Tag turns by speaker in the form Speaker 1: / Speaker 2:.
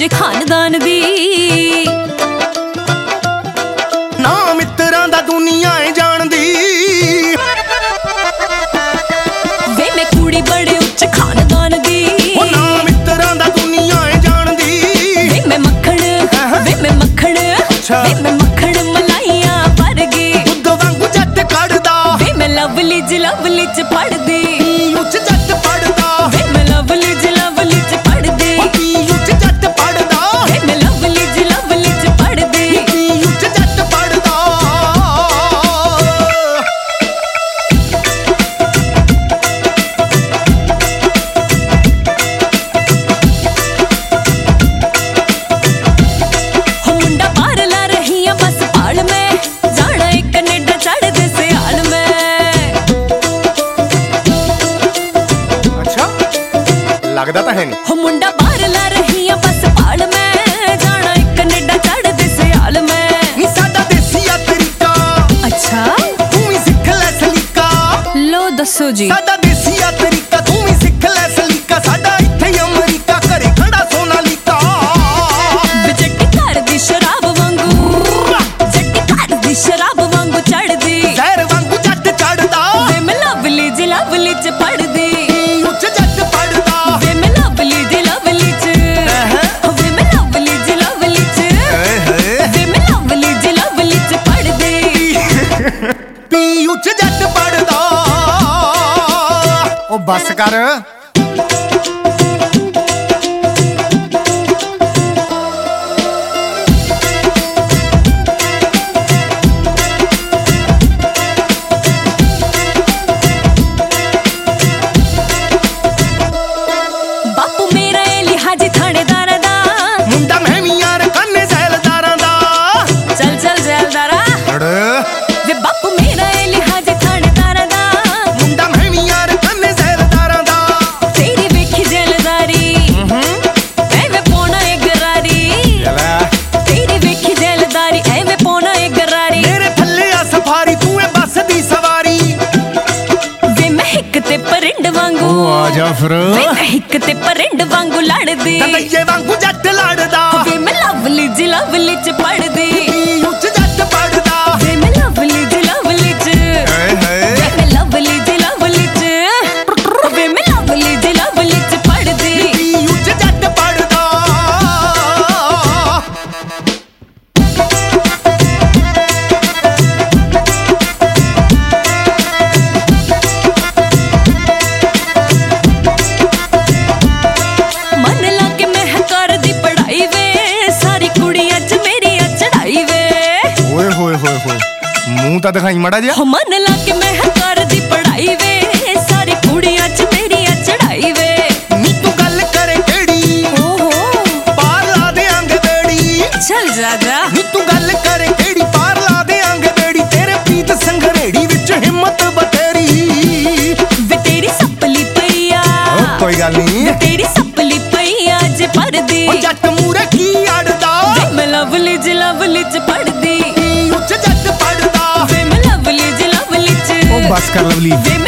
Speaker 1: ਉੱਚ ਖਾਨਦਾਨ ਦੀ।
Speaker 2: ਨਾ ਮਿੱਤਰਾਂ ਦਾ ਦੁਨੀਆ ਏ ਜਾਣਦੀ
Speaker 1: ਵੇ ਮੈਂ ਕੁੜੀ ਬੜੇ ਉੱਚ ਖਾਨਦਾਨ ਦੀ।
Speaker 2: ਉਹ ਨਾ ਮਿੱਤਰਾਂ ਦਾ ਦੁਨੀਆ ਏ ਜਾਣਦੀ
Speaker 1: ਵੇ ਮੈਂ ਮੱਖਣ ਵੇ ਮੈਂ ਮੱਖਣ ਵੇ ਮੈਂ ਮੱਖਣ ਮਲਾਈਆਂ ਵਰਗੀ
Speaker 2: ਦੁੱਧ ਵਾਂਗੂ ਜੱਟ ਕੱਢਦਾ
Speaker 1: ਵੇ ਮੈਂ ਲਵਲੀ ਚ ਪੜਦੀ
Speaker 2: ਉੱਚ ਜੱਟ ਪੜਦਾ
Speaker 1: ਵੇ ਮੈਂ ਲਵਲੀ ਚ ਪੜਦੀ
Speaker 2: ਉੱਚ ਜੱਟ ਪੜਦਾ
Speaker 1: ਵੇ ਮੈਂ ਲਵਲੀ ਚ ਪੜਦੀ
Speaker 2: ਉੱਚ ਜੱਟ ਪੜਦਾ।
Speaker 1: ਹੋ ਮੁੰਡਾ ਬਾਹਰ ਲਾ ਰਹੀ ਆ ਬਸ ਪਾਲ ਮੈਂ ਜਾਣਾ ਏ ਕੈਨੇਡਾ ਚੜਦੇ ਸਿਆਲ ਮੈਂ।
Speaker 2: ਅੱਛਾ ਲੱਗਦਾ ਤਾਂ ਹੈ ਨਹੀਂ।
Speaker 1: ਹੋ ਮੁੰਡਾ ਬਾਹਰ ਲਾ ਰਹੀ ਆ ਬਸ ਪਾਲ ਮੈਂ ਜਾਣਾ ਏ ਕੈਨੇਡਾ ਚੜਦੇ ਸਿਆਲ ਮੈਂ।
Speaker 2: ਨੀ ਸਾਡਾ ਦੇਸੀ ਆ ਤਰੀਕਾ
Speaker 1: ਅੱਛਾ
Speaker 2: ਤੂੰ ਵੀ ਸਿੱਖ ਲੈ ਸਲੀਕਾ।
Speaker 1: ਲੋ ਦੱਸੋ ਜੀ।
Speaker 2: ਸਾਡਾ ਦੇਸੀ ਆ ਤਰੀਕਾ ਤੂੰ ਵੀ ਸਿੱਖ ਲੈ ਸਲੀਕਾ। ਸਾਡਾ ਇੱਥੇ ਹੀ ਅਮਰੀਕਾ ਘਰੇ ਖੜਾ ਸੋਨਾ ਲੀਕਾ।
Speaker 1: ਜੱਟੀ ਘਰ ਦੀ ਸ਼ਰਾਬ ਵਾਂਗੂ ਜੱਟੀ ਘਰ ਦੀ ਸ਼ਰਾਬ ਵਾਂਗੂ ਚੜਦੀ
Speaker 2: ਜ਼ਹਿਰ ਵਾਂਗੂ ਜੱਟ ਚੜਦਾ
Speaker 1: ਵੇ ਮੈਂ ਲਵਲੀ ਚ ਪੜਦੀ
Speaker 2: ਉੱਚ ਜੱਟ ਪੜਦਾ
Speaker 1: ਵੇ ਮੈਂ ਲਵਲੀ ਚ ਵੇ ਮੈਂ ਲਵਲੀ ਚ ਵੇ ਮੈਂ ਲਵਲੀ ਚ ਪੜਦੀ
Speaker 2: ਪੀ ਉੱਚ ਜੱਟ ਪੜਦਾ। ਉਹ ਬੱਸ ਕਰ।
Speaker 1: ਬਾਪੂ ਮੇਰਾ ਏ ਲਿਹਾਜੀ ਥਾਣੇਦਾਰਾਂ ਦਾ
Speaker 2: ਮੁੰਡਾ ਮੈਂ ਵੀ ਯਾਰ ਕੰਨੇ ਜ਼ੈਲਦਾਰਾਂ ਦਾ।
Speaker 1: ਚੱਲ ਜ਼ੈਲਦਾਰਾ ਵੇ ਬਾਪੂ ਮੇਰਾ ਏ ਲਿਹਾਜੀ ਥਾਣੇਦਾਰਾਂ ਦਾ
Speaker 2: ਮੁੰਡਾ ਮੈਂ ਵੀ ਯਾਰ ਕੰਨੇ ਜ਼ੈਲਦਾਰਾਂ ਦਾ।
Speaker 1: ਤੇਰੀ ਵੇਖੀ ਜ਼ੈਲਦਾਰੀ ਐਵੇਂ ਪੋਣਾ ਏ ਗਰਾਰੀ ਤੇਰੀ ਵੇਖੀ ਜ਼ੈਲਦਾਰੀ ਐਵੇਂ ਪੋਣਾ ਏ ਗਰਾਰੀ।
Speaker 2: ਮੇਰੇ ਥੱਲੇ ਆ ਸਫਾਰੀ ਤੂੰ ਏ ਬੱਸ ਦੀ ਸਵਾਰੀ।
Speaker 1: ਵੇ ਮੈਂ ਹਿੱਕ ਤੇ ਪਰਿੰਡ ਵਾਂਗੂ
Speaker 2: ਆ ਜਾ ਫਿਰ
Speaker 1: ਵੇ ਮੈਂ ਹਿੱਕ ਤੇ ਪਰਿੰਡ ਵਾਂਗੂ ਲੜਦੀ
Speaker 2: ਦਈਏ ਵਾਂਗੂ ਜੱਟ ਲੜਦਾ
Speaker 1: ਵੇ ਮੈਂ ਲਵਲੀ ਚ ਪੜਦੀ
Speaker 2: ਉੱਚ ਜੱਟ ਪੜਦਾ
Speaker 1: ਵੇ ਮੈਂ ਲਵਲੀ ਚ ਵੇ ਮੈਂ ਲਵਲੀ ਚ ਵੇ ਮੈਂ ਲਵਲੀ ਚ ਪੜਦੀ
Speaker 2: ਉੱਚ ਜੱਟ ਪੜਦਾ।
Speaker 1: ਮਨ ਲਾ ਕੇ ਮੈਂ ਕਰਦੀ ਪੜਾਈ ਵੇ ਸਾਰੀ ਕੁੜੀਆਂ ਚ ਮੇਰੀ ਚੜਾਈ ਵੇ।
Speaker 2: ਓਏ ਹੋਏ ਹੋਏ ਹੋਏ ਮੂੰਹ ਤਾਂ ਦਿਖਾਈ ਮੜਾ ਜਿਹਾ।
Speaker 1: ਹੋ ਮਨ ਲਾ ਕੇ ਮੈਂ ਕਰਦੀ ਪੜਾਈ ਵੇ ਸਾਰੀ ਕੁੜੀਆਂ ਚ ਮੇਰੀ ਚੜਾਈ ਵੇ।
Speaker 2: ਨੀ ਤੂੰ ਗੱਲ ਕਰੇ ਕਿਹੜੀ
Speaker 1: ਓਹੋ
Speaker 2: ਪਾਰ ਲਾ ਦੇਾਂਗੇ ਬੇੜੀ।
Speaker 1: ਚੱਲ ਜਾ
Speaker 2: ਨੀ ਤੂੰ ਗੱਲ ਕਰੇ ਕਿਹੜੀ ਪਾਰ ਲਾ ਦੇਾਂਗੇ ਬੇੜੀ। ਤੇਰੇ ਪ੍ਰੀਤ ਸੰਘਰੇੜੀ ਵਿੱਚ ਹਿੰਮਤ ਬਥੇਰੀ।
Speaker 1: ਵੇ ਤੇਰੀ ਸੱਪਲੀ ਪਈ ਆ
Speaker 2: ਕੋਈ ਗੱਲ ਨਹੀਂ
Speaker 1: ਵੇ ਤੇਰੀ ਸੱਪਲੀ ਪਈ ਆ ਜੇ ਪੜਦੀ
Speaker 2: ਉਹ ਜੱਟ ਮੂਰੇ ਕੀ ਅੜਦਾ
Speaker 1: ਵੇ ਮੈਂ ਲਵਲੀ ਚ ਪੜਦੀ
Speaker 2: ਉੱਚ ਜੱਟ ਪੜਦਾ
Speaker 1: ਵੇ ਮੈਂ ਲਵਲੀ ਚ
Speaker 2: ਉਹ ਬੱਸ ਕਰ ਲਵਲੀ
Speaker 1: ਵੇ